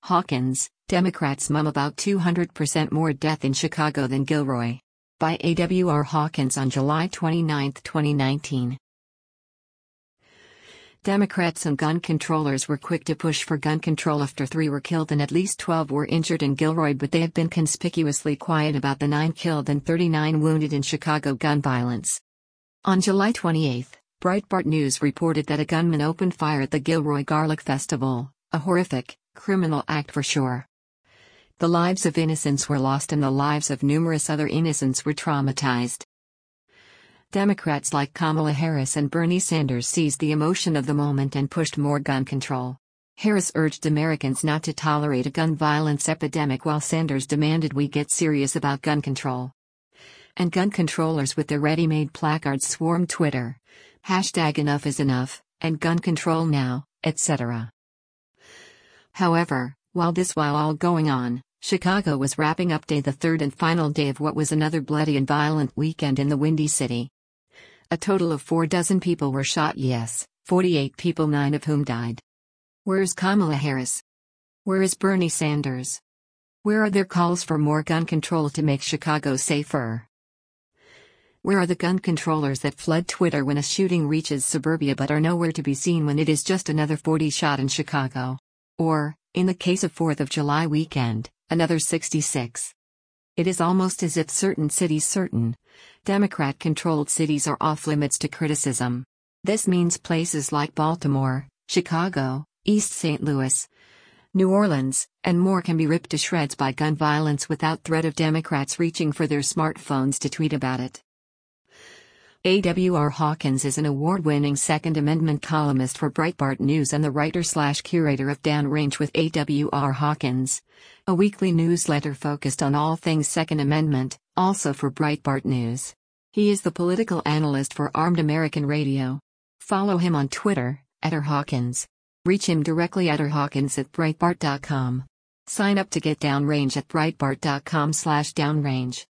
Hawkins, Democrats mum about 200% more death in Chicago than Gilroy. By A.W.R. Hawkins on July 29, 2019. Democrats and gun controllers were quick to push for gun control after 3 were killed and at least 12 were injured in Gilroy, but they have been conspicuously quiet about the 9 killed and 39 wounded in Chicago gun violence. On July 28, Breitbart News reported that a gunman opened fire at the Gilroy Garlic Festival, a horrific, criminal act for sure. The lives of innocents were lost and the lives of numerous other innocents were traumatized. Democrats like Kamala Harris and Bernie Sanders seized the emotion of the moment and pushed more gun control. Harris urged Americans not to tolerate a gun violence epidemic while Sanders demanded we get serious about gun control. And gun controllers with their ready-made placards swarmed Twitter. #enough is enough, and gun control now, etc. However, while all going on, Chicago was wrapping up the third and final day of what was another bloody and violent weekend in the Windy City. A total of 46 people were shot, 48 people, 9 of whom died. Where is Kamala Harris? Where is Bernie Sanders? Where are their calls for more gun control to make Chicago safer? Where are the gun controllers that flood Twitter when a shooting reaches suburbia but are nowhere to be seen when it is just another 40 shot in Chicago? Or, in the case of 4th of July weekend, another 66. It is almost as if certain Democrat-controlled cities are off-limits to criticism. This means places like Baltimore, Chicago, East St. Louis, New Orleans, and more can be ripped to shreds by gun violence without threat of Democrats reaching for their smartphones to tweet about it. A.W.R. Hawkins is an award-winning Second Amendment columnist for Breitbart News and the writer/curator of Downrange with A.W.R. Hawkins, a weekly newsletter focused on all things Second Amendment, also for Breitbart News. He is the political analyst for Armed American Radio. Follow him on Twitter, @rhawkins. Reach him directly at rhawkins@breitbart.com. Sign up to get Downrange at breitbart.com/downrange.